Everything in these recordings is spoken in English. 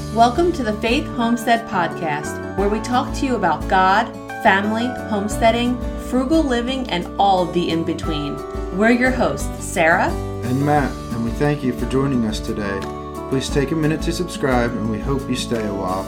Welcome to the Faith Homestead Podcast, where we talk to you about God, family, homesteading, frugal living, and all of the in-between. We're your hosts, Sarah and Matt, and we thank you for joining us today. Please take a minute to subscribe, and we hope you stay a while.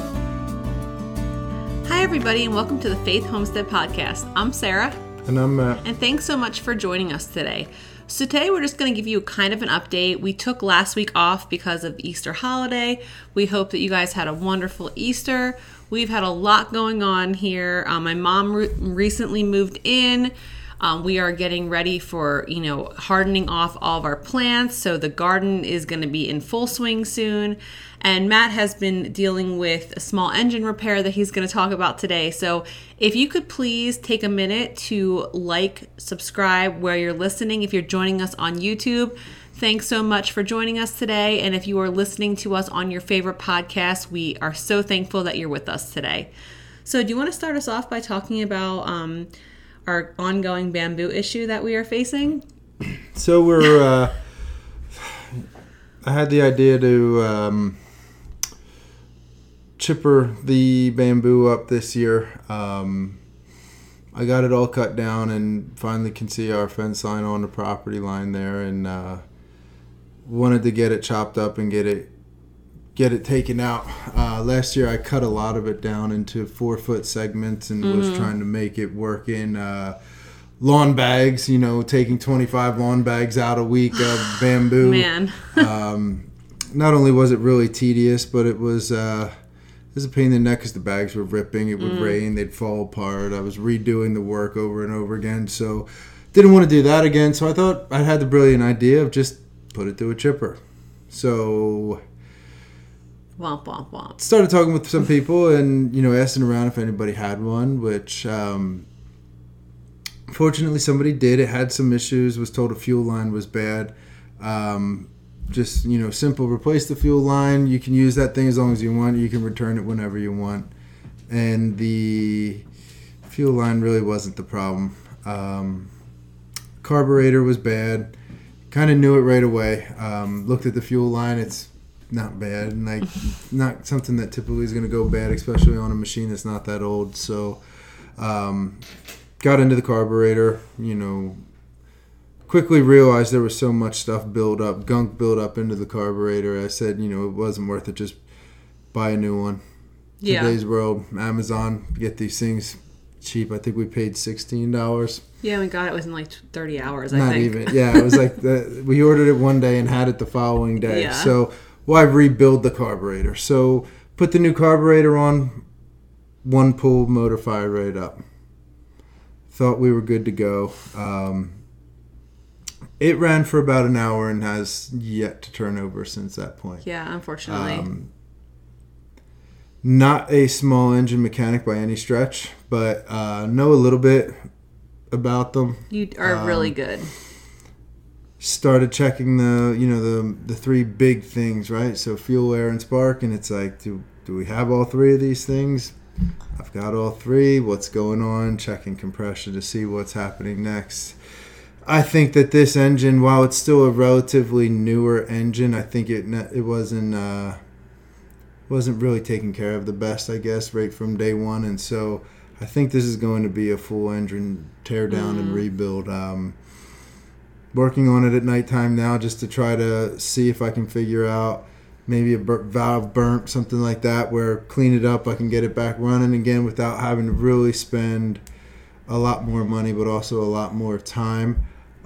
Hi, everybody, and welcome to the Faith Homestead Podcast. I'm Sarah. And I'm Matt. And thanks so much for joining us today. So today we're just going to give you kind of an update. We took last week off because of the Easter holiday. We hope that you guys had a wonderful Easter. We've had a lot going on here. My mom recently moved in. We are getting ready for, hardening off all of our plants. So the garden is going to be in full swing soon. And Matt has been dealing with a small engine repair that he's going to talk about today. So if you could please take a minute to subscribe where you're listening. If you're joining us on YouTube, thanks so much for joining us today. And if you are listening to us on your favorite podcast, we are so thankful that you're with us today. So do you want to start us off by talking about our ongoing bamboo issue that we are facing? So I had the idea to chipper the bamboo up this year. I got it all cut down and finally can see our fence line on the property line there, and wanted to get it chopped up and get it taken out. Last year I cut a lot of it down into 4-foot segments and was trying to make it work in lawn bags, taking 25 lawn bags out a week of bamboo. Man. Not only was it really tedious, but it was a pain in the neck because the bags were ripping. It would rain, they'd fall apart. I was redoing the work over and over again, so didn't want to do that again. So I thought I had the brilliant idea of just put it through a chipper. So Womp, womp, womp. Started talking with some people and, asking around if anybody had one, which fortunately somebody did. It had some issues, was told a fuel line was bad. Just, simple, replace the fuel line. You can use that thing as long as you want. You can return it whenever you want. And the fuel line really wasn't the problem. Carburetor was bad. Kind of knew it right away. Looked at the fuel line. It's not bad. Not something that typically is going to go bad, especially on a machine that's not that old. So got into the carburetor, quickly realized there was so much stuff gunk built up into the carburetor. I said, it wasn't worth it. Just buy a new one. Yeah. Today's world, Amazon, get these things cheap. I think we paid $16. Yeah, we got it within 30 hours, I think. Not even. Yeah, it was we ordered it one day and had it the following day. Yeah. So why rebuild the carburetor? So put the new carburetor on, one pull, motor fired right up. Thought we were good to go. It ran for about an hour and has yet to turn over since that point. Yeah, unfortunately. Not a small engine mechanic by any stretch, but know a little bit about them. You are really good. Started checking the three big things, right? So fuel, air, and spark, and it's do we have all three of these things? I've got all three. What's going on? Checking compression to see what's happening next. I think that this engine, while it's still a relatively newer engine, I think it wasn't really taken care of the best, I guess, right from day one. And so I think this is going to be a full engine tear down and rebuild. Working on it at nighttime now just to try to see if I can figure out maybe a valve burnt, something like that, where clean it up, I can get it back running again without having to really spend a lot more money, but also a lot more time.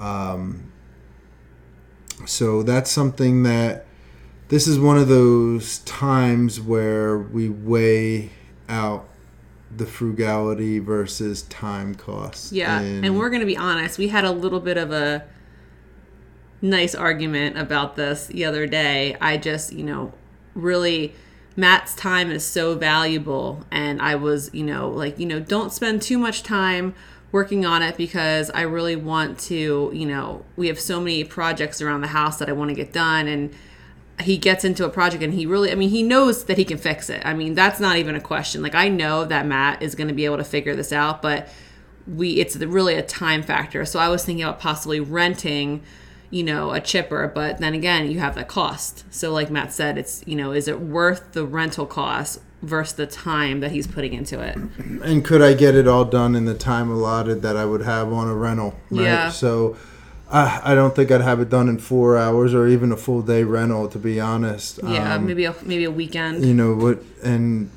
So that's something that this is one of those times where we weigh out the frugality versus time costs. Yeah, and we're going to be honest. We had a little bit of a nice argument about this the other day. I just, really, Matt's time is so valuable, and I was, don't spend too much time working on it because I really want to, we have so many projects around the house that I want to get done, and he gets into a project and he really, he knows that he can fix it. That's not even a question. I know that Matt is going to be able to figure this out, but it's really a time factor. So I was thinking about possibly renting, a chipper, but then again, you have that cost. So like Matt said, it's, is it worth the rental cost versus the time that he's putting into it? And could I get it all done in the time allotted that I would have on a rental? Right? Yeah. So I don't think I'd have it done in 4 hours or even a full day rental, to be honest. Yeah, maybe a weekend. And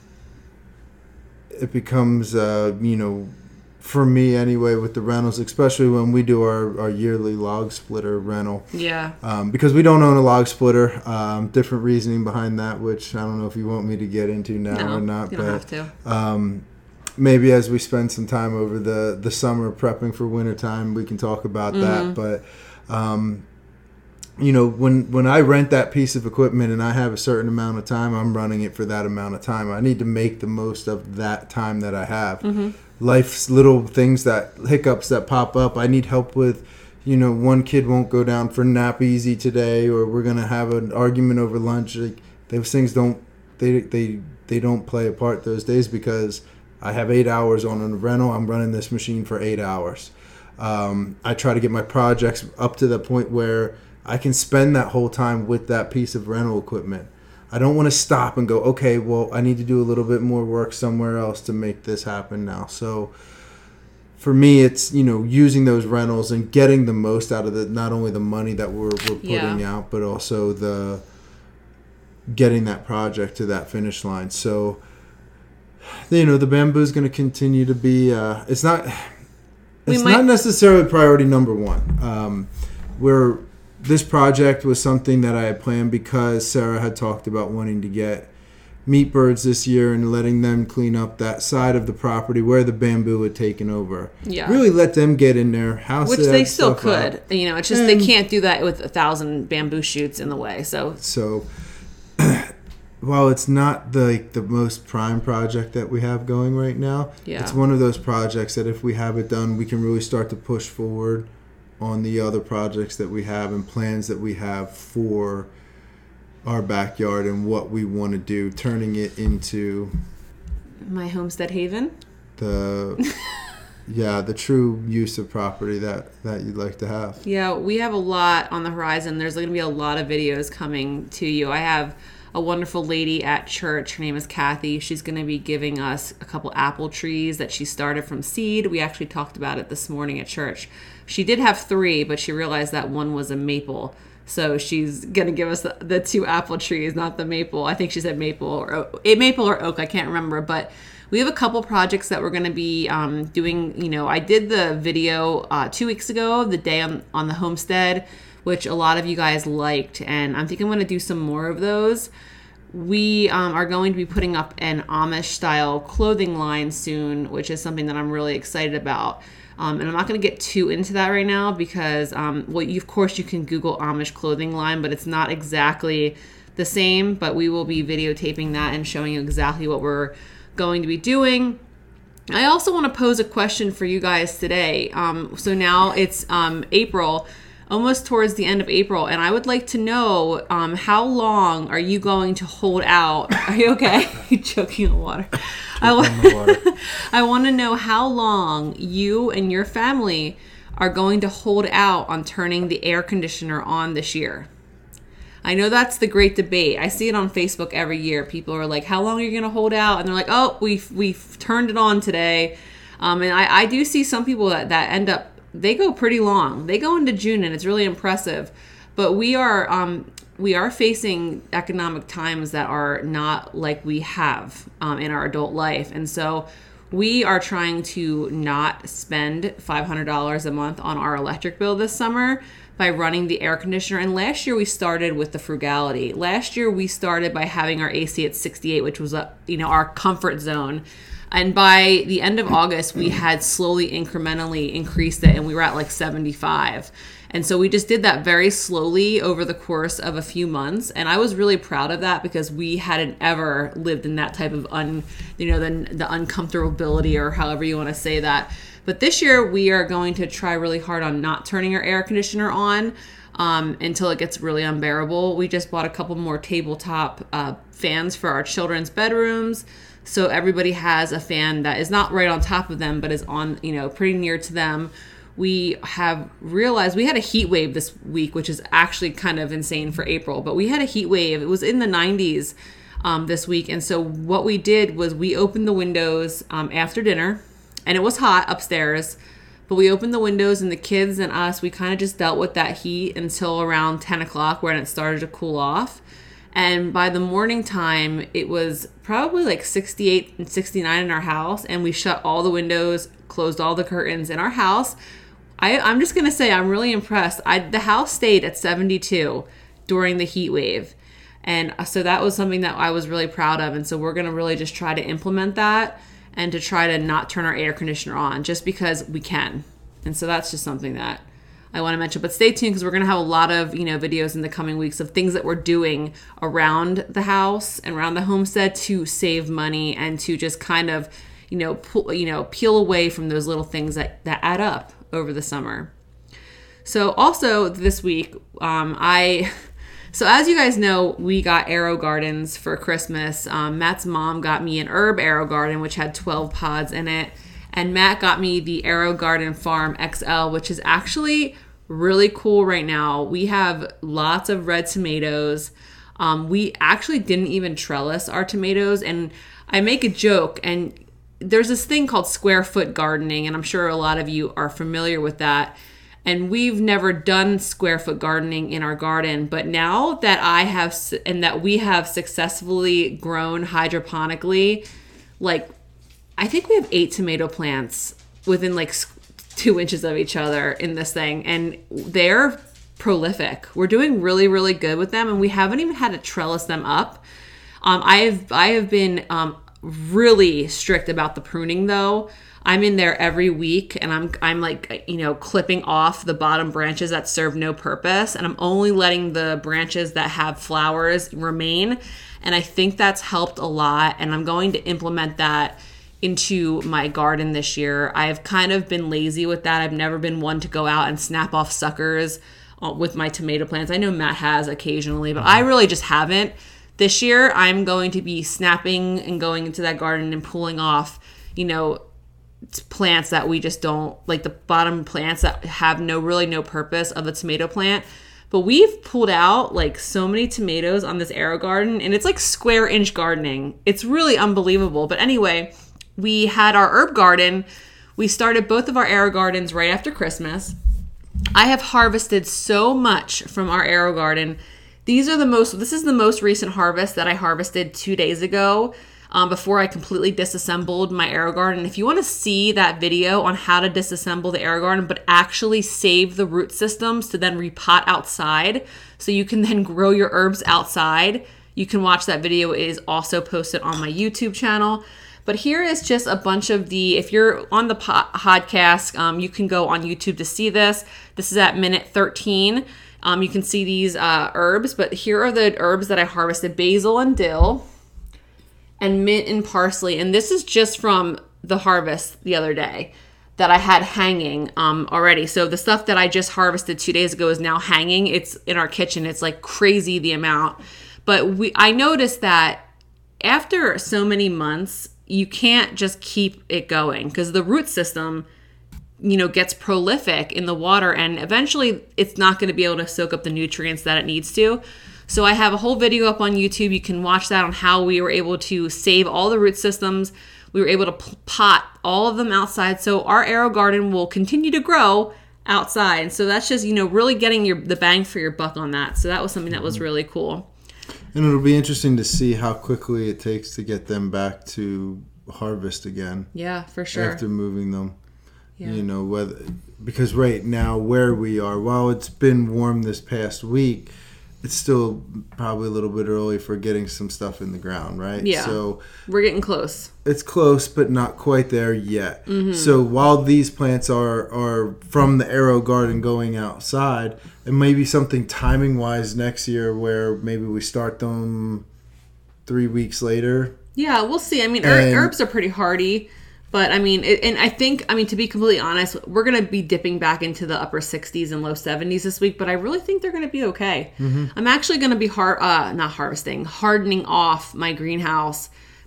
it becomes, for me anyway, with the rentals, especially when we do our yearly log splitter rental. Yeah. Because we don't own a log splitter. Different reasoning behind that, which I don't know if you want me to get into now or not. You don't have to. Maybe as we spend some time over the summer prepping for wintertime, we can talk about that. But, when I rent that piece of equipment and I have a certain amount of time, I'm running it for that amount of time. I need to make the most of that time that I have. Life's little things, hiccups that pop up, I need help with. One kid won't go down for nap easy today, or we're going to have an argument over lunch. Like, those things don't play a part those days, because I have 8 hours on a rental. I'm running this machine for 8 hours. I try to get my projects up to the point where I can spend that whole time with that piece of rental equipment. I don't want to stop and go, okay, well, I need to do a little bit more work somewhere else to make this happen now. So for me, it's, using those rentals and getting the most out of not only the money that we're putting out, but also getting that project to that finish line. So, the bamboo is going to continue to be, it's not necessarily priority number one. This project was something that I had planned because Sarah had talked about wanting to get meat birds this year and letting them clean up that side of the property where the bamboo had taken over. Yeah. Really let them get in there, house it, which they still could. It's just they can't do that with 1,000 bamboo shoots in the way. So while it's not the most prime project that we have going right now, it's one of those projects that if we have it done, we can really start to push forward on the other projects that we have and plans that we have for our backyard and what we want to do, turning it into my homestead haven. The true use of property that you'd like to have. Yeah, we have a lot on the horizon. There's going to be a lot of videos coming to you. I have a wonderful lady at church. Her name is Kathy. She's going to be giving us a couple apple trees that she started from seed. We actually talked about it this morning at church. She did have 3, but she realized that one was a maple. So she's going to give us the 2 apple trees, not the maple. I think she said maple or oak. I can't remember. But we have a couple projects that we're going to be doing. I did the video 2 weeks ago, the day on the homestead, which a lot of you guys liked. And I think I'm going to do some more of those. We are going to be putting up an Amish-style clothing line soon, which is something that I'm really excited about. And I'm not going to get too into that right now because, of course, you can Google Amish clothing line, but it's not exactly the same. But we will be videotaping that and showing you exactly what we're going to be doing. I also want to pose a question for you guys today. So now it's April, almost towards the end of April, and I would like to know how long are you going to hold out? Are you okay? You're choking on water. I want to know how long you and your family are going to hold out on turning the air conditioner on this year. I know that's the great debate. I see it on Facebook every year. People are like, how long are you going to hold out? And they're like, oh, we've turned it on today. And I do see some people that end up, they go pretty long. They go into June, and it's really impressive. But we are facing economic times that are not like we have in our adult life. And so we are trying to not spend $500 a month on our electric bill this summer by running the air conditioner. And last year we started with the frugality. Last year we started by having our AC at 68, which was our comfort zone. And by the end of August, we had slowly incrementally increased it, and we were at like 75. And so we just did that very slowly over the course of a few months. And I was really proud of that because we hadn't ever lived in that type of the uncomfortability, or however you want to say that. But this year we are going to try really hard on not turning our air conditioner on until it gets really unbearable. We just bought a couple more tabletop fans for our children's bedrooms. So everybody has a fan that is not right on top of them, but is on, pretty near to them. we have realized we had a heat wave this week, which is actually kind of insane for April, but we had a heat wave. It was in the 90s this week. And so what we did was we opened the windows after dinner, and it was hot upstairs, but we opened the windows, and the kids and us, we kind of just dealt with that heat until around 10 o'clock when it started to cool off. And by the morning time, it was probably like 68 and 69 in our house, and we shut all the windows, closed all the curtains in our house. I'm just going to say I'm really impressed. The house stayed at 72 during the heat wave. And so that was something that I was really proud of. And so we're going to really just try to implement that and to try to not turn our air conditioner on just because we can. And so that's just something that I want to mention. But stay tuned because we're going to have a lot of, videos in the coming weeks of things that we're doing around the house and around the homestead to save money and to just kind of, peel away from those little things that add up over the summer. So also this week, so as you guys know, we got AeroGardens for Christmas. Matt's mom got me an herb AeroGarden, which had 12 pods in it. And Matt got me the AeroGarden Farm XL, which is actually really cool right now. We have lots of red tomatoes. We actually didn't even trellis our tomatoes. And I make a joke, and there's this thing called square foot gardening, and I'm sure a lot of you are familiar with that. And we've never done square foot gardening in our garden, but now that we have successfully grown hydroponically, I think we have 8 tomato plants within 2 inches of each other in this thing, and they're prolific. We're doing really, really good with them, and we haven't even had to trellis them up. I have been really strict about the pruning though. I'm in there every week, and I'm clipping off the bottom branches that serve no purpose, and I'm only letting the branches that have flowers remain. And I think that's helped a lot, and I'm going to implement that into my garden this year. I've kind of been lazy with that. I've never been one to go out and snap off suckers with my tomato plants. I know Matt has occasionally, but I really just haven't. This year, I'm going to be snapping and going into that garden and pulling off, plants that we just don't like, the bottom plants that have no purpose of a tomato plant. But we've pulled out so many tomatoes on this AeroGarden, and it's square inch gardening. It's really unbelievable. But anyway, we had our herb garden. We started both of our AeroGardens right after Christmas. I have harvested so much from our AeroGarden. This is the most recent harvest that I harvested 2 days ago. Before I completely disassembled my AeroGarden. If you want to see that video on how to disassemble the AeroGarden, but actually save the root systems to then repot outside, so you can then grow your herbs outside, you can watch that video. It is also posted on my YouTube channel. But here is just a bunch of if you're on the podcast, you can go on YouTube to see this. This is at minute 13. You can see these herbs, but here are the herbs that I harvested: basil and dill, and mint and parsley. And this is just from the harvest the other day that I had hanging already. So the stuff that I just harvested 2 days ago is now hanging. It's in our kitchen. It's crazy the amount. But I noticed that after so many months, you can't just keep it going because the root system, gets prolific in the water, and eventually it's not going to be able to soak up the nutrients that it needs to. So I have a whole video up on YouTube. You can watch that on how we were able to save all the root systems. We were able to pot all of them outside. So our AeroGarden will continue to grow outside. And so that's just, really getting the bang for your buck on that. So that was something that was really cool. And it'll be interesting to see how quickly it takes to get them back to harvest again. Yeah, for sure. After moving them. Yeah. Because right now where we are, while it's been warm this past week, it's still probably a little bit early for getting some stuff in the ground, right? Yeah. So we're getting close. It's close, but not quite there yet. Mm-hmm. So while these plants are from the AeroGarden going outside, it may be something timing-wise next year where maybe we start them 3 weeks later. Yeah, we'll see. I mean, herbs are pretty hardy. But, I mean, to be completely honest, we're going to be dipping back into the upper 60s and low 70s this week, but I really think they're going to be okay. Mm-hmm. I'm actually going to be hardening off my greenhouse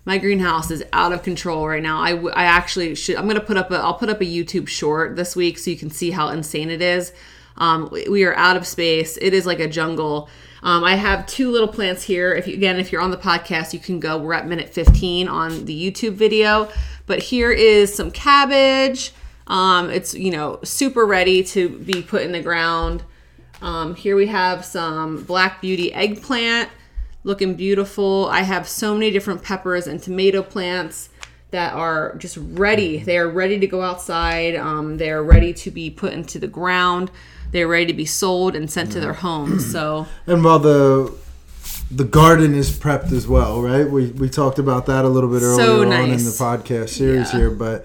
My greenhouse is out of control right now. I actually should. I'll put up a YouTube short this week so you can see how insane it is. We are out of space. It is like a jungle. I have 2 little plants here. If you're on the podcast, you can go. We're at minute 15 on the YouTube video. But here is some cabbage. It's super ready to be put in the ground. Here we have some Black Beauty eggplant. Looking beautiful. I have so many different peppers and tomato plants that are just ready. They are ready to go outside. They are ready to be put into the ground. They're ready to be sold and sent to their homes. So, and while the garden is prepped as well, right? We talked about that a little bit earlier on in the podcast series here, but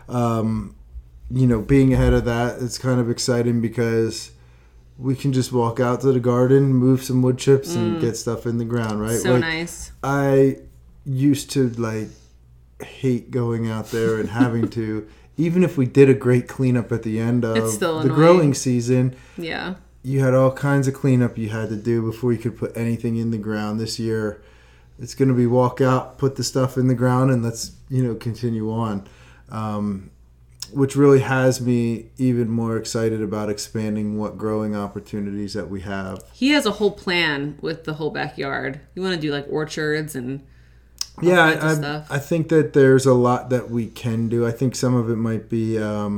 being ahead of that, it's kind of exciting because we can just walk out to the garden, move some wood chips, and get stuff in the ground, right? So nice. I used to hate going out there and having to, even if we did a great cleanup at the end of the growing season. Yeah. You had all kinds of cleanup you had to do before you could put anything in the ground. This year, it's going to be walk out, put the stuff in the ground, and let's continue on. Which really has me even more excited about expanding what growing opportunities that we have. He has a whole plan with the whole backyard. You want to do orchards and all kinds of stuff. I think that there's a lot that we can do. I think some of it might be, it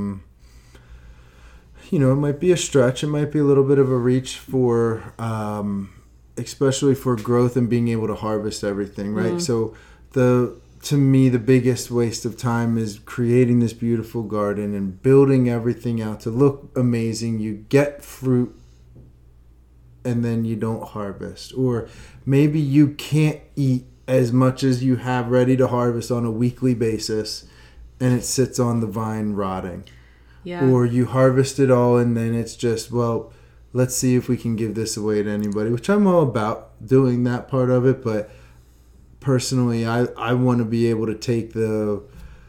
might be a stretch. It might be a little bit of a reach for, especially for growth and being able to harvest everything, right? So to me, the biggest waste of time is creating this beautiful garden and building everything out to look amazing. You get fruit and then you don't harvest. Or maybe you can't eat as much as you have ready to harvest on a weekly basis and it sits on the vine rotting. Yeah. Or you harvest it all and then it's just, well, let's see if we can give this away to anybody, which I'm all about doing that part of it, but personally, I want to be able to take the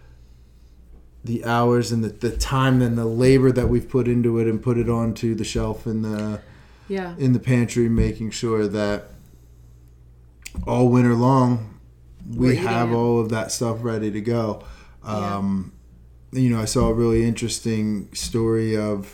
hours and the time and the labor that we've put into it and put it onto the shelf in the pantry, making sure that all winter long we have all of that stuff ready to go. I saw a really interesting story of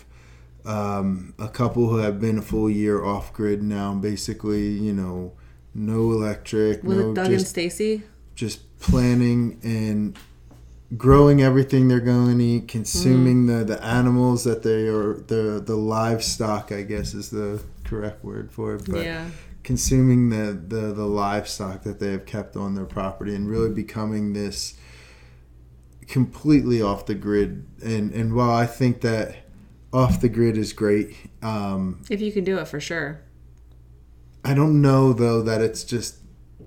a couple who have been a full year off grid now, basically, no electric. Was it Doug and Stacy? Just planning and growing everything they're going to eat, consuming the animals that they are, the livestock, I guess is the correct word for it. But consuming the livestock that they have kept on their property and really becoming this completely off the grid. And while I think that off the grid is great. If you can do it, for sure. I don't know, though, that it's just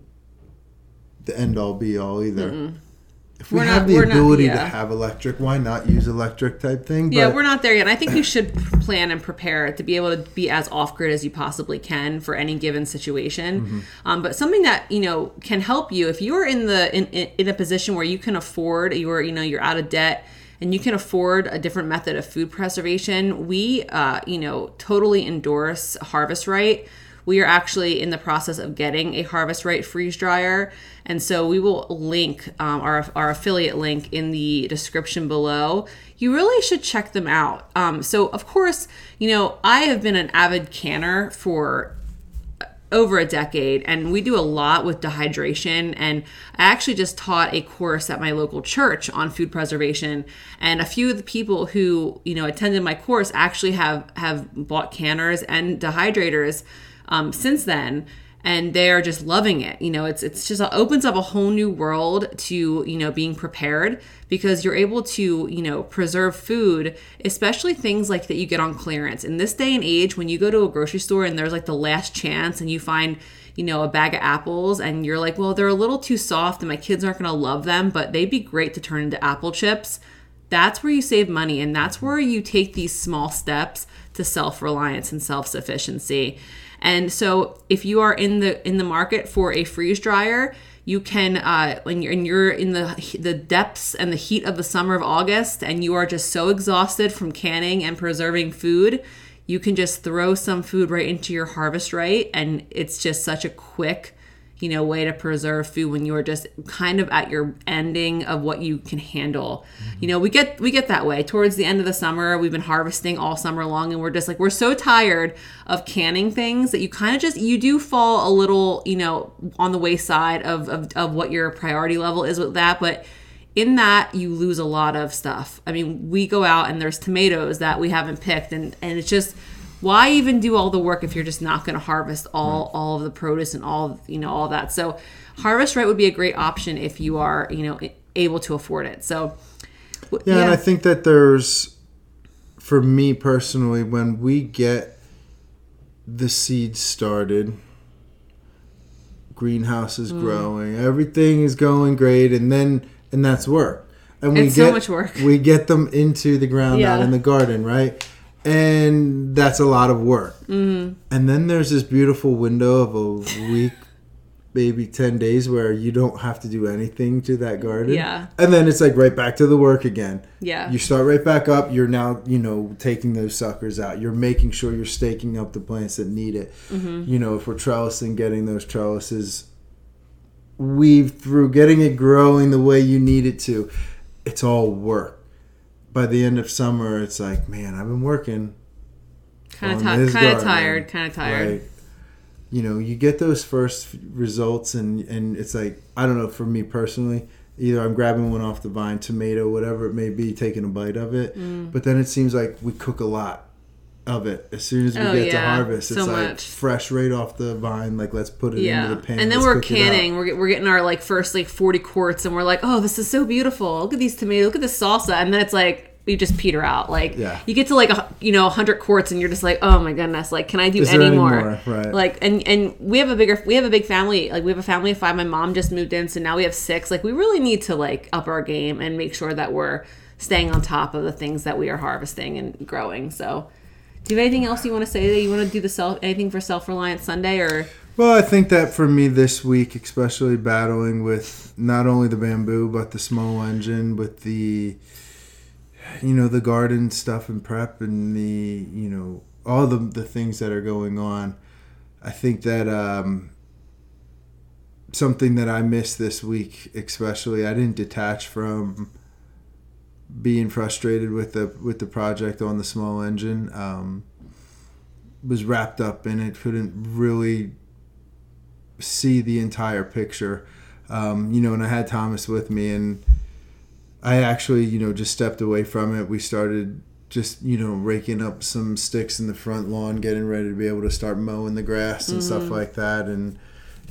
the end-all, be-all either. Mm-mm. If we have the ability to have electric, why not use electric type thing? Yeah, we're not there yet. I think you should plan and prepare to be able to be as off-grid as you possibly can for any given situation. Mm-hmm. But something that, can help you, if you're in a position where you can afford, you're out of debt, and you can afford a different method of food preservation, we, totally endorse Harvest Right. We are actually in the process of getting a Harvest Right freeze dryer. And so we will link our affiliate link in the description below. You really should check them out. So, of course, I have been an avid canner for over a decade, and we do a lot with dehydration. And I actually just taught a course at my local church on food preservation. And a few of the people who, attended my course actually have bought canners and dehydrators since then, and they are just loving it. It's just opens up a whole new world to being prepared, because you're able to preserve food, especially things like that you get on clearance in this day and age. When you go to a grocery store and there's the last chance and you find a bag of apples and you're like, well, they're a little too soft and my kids aren't going to love them, but they'd be great to turn into apple chips. That's where you save money, and that's where you take these small steps to self-reliance and self-sufficiency. And so if you are in the market for a freeze dryer, you can, when you're in the depths and the heat of the summer of August, and you are just so exhausted from canning and preserving food, you can just throw some food right into your Harvest Right, and it's just such a quick, way to preserve food when you're just kind of at your ending of what you can handle. We get that way towards the end of the summer. We've been harvesting all summer long, and we're just like, we're so tired of canning things that you kind of you do fall a little, on the wayside of what your priority level is with that. But in that, you lose a lot of stuff. I mean, we go out and there's tomatoes that we haven't picked, and it's just, why even do all the work if you're just not going to harvest all of the produce and all that. So Harvest Right would be a great option if you are, able to afford it. So yeah, and I think that there's, for me personally, when we get the seeds started, greenhouse is growing, everything is going great, and that's work. And it's so much work. We get them into the ground out in the garden, right? And that's a lot of work. Mm-hmm. And then there's this beautiful window of a week, maybe 10 days, where you don't have to do anything to that garden. Yeah. And then it's like right back to the work again. Yeah. You start right back up. You're now, taking those suckers out. You're making sure you're staking up the plants that need it. Mm-hmm. If we're trellising, getting those trellises weaved through, getting it growing the way you need it to. It's all work. By the end of summer, it's like, man, I've been working. Kind of tired. Right. You get those first results, and it's like, I don't know, for me personally, either I'm grabbing one off the vine, tomato, whatever it may be, taking a bite of it. But then it seems like we cook a lot of it. As soon as we get to harvest, it's like much. Fresh right off the vine. Like, let's put it into the pan. And then we're canning. We're getting our 40 quarts, and we're like, oh, this is so beautiful. Look at these tomatoes. Look at this salsa. And then it's like, we just peter out. You get to 100 quarts, and you're just like, oh my goodness, can I do any more? Right. And we have a big family. We have a family of 5. My mom just moved in, so now we have 6. We really need to up our game and make sure that we're staying on top of the things that we are harvesting and growing. So, do you have anything else you want to say? That you want to do anything for Self-Reliant Sunday, or? Well, I think that for me this week, especially battling with not only the bamboo but the small engine, with the the garden stuff and prep, and the all the things that are going on, I think that something that I missed this week, especially, I didn't detach from being frustrated with the project on the small engine. Was wrapped up in it, couldn't really see the entire picture, and I had Thomas with me, and I actually, just stepped away from it. We started just, raking up some sticks in the front lawn, getting ready to be able to start mowing the grass and stuff like that. And,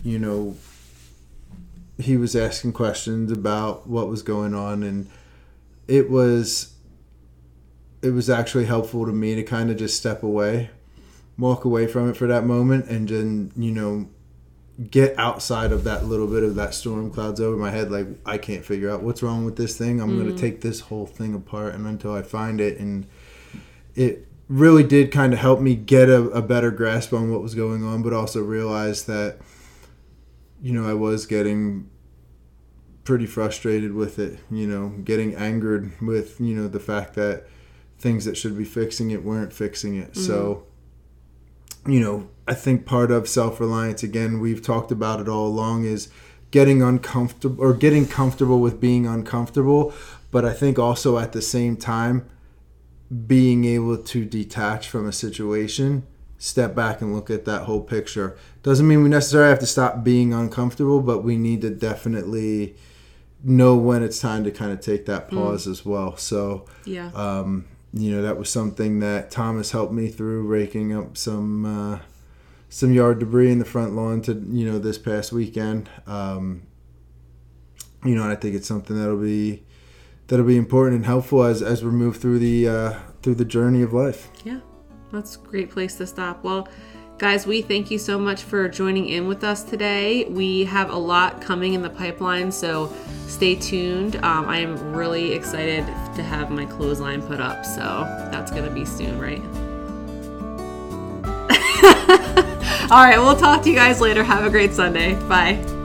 he was asking questions about what was going on. And it was actually helpful to me to kind of just step away, walk away from it for that moment, and then, get outside of that little bit of that storm clouds over my head. I can't figure out what's wrong with this thing. I'm going to take this whole thing apart and until I find it. And it really did kind of help me get a better grasp on what was going on, but also realize that, I was getting pretty frustrated with it, getting angered with, the fact that things that should be fixing it weren't fixing it. So, I think part of self-reliance, again, we've talked about it all along, is getting comfortable with being uncomfortable. But I think also at the same time, being able to detach from a situation, step back and look at that whole picture. Doesn't mean we necessarily have to stop being uncomfortable, but we need to definitely know when it's time to kind of take that pause as well. So, that was something that Thomas helped me through, raking up some yard debris in the front lawn to this past weekend. And I think it's something that'll be important and helpful as we move through the journey of life. Yeah, that's a great place to stop. Well, guys, we thank you so much for joining in with us today. We have a lot coming in the pipeline, so stay tuned. I am really excited to have my clothesline put up, so that's going to be soon, right? All right, we'll talk to you guys later. Have a great Sunday. Bye.